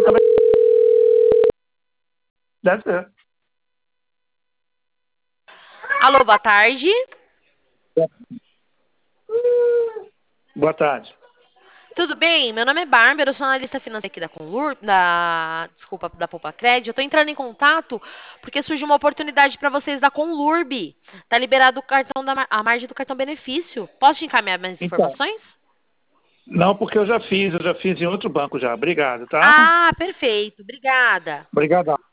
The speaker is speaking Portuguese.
Deve ser. Alô, boa tarde. Boa tarde. Tudo bem? Meu nome é Bárbara, eu sou analista financeira aqui da Conlur, da Poupa Crédito. Eu tô entrando em contato porque surgiu uma oportunidade para vocês da Conlurb. Tá liberado o cartão a margem do cartão benefício. Posso te encaminhar mais Então, informações? não, porque eu já fiz em outro banco já. Obrigado, tá? Ah, perfeito. Obrigada. Obrigadão.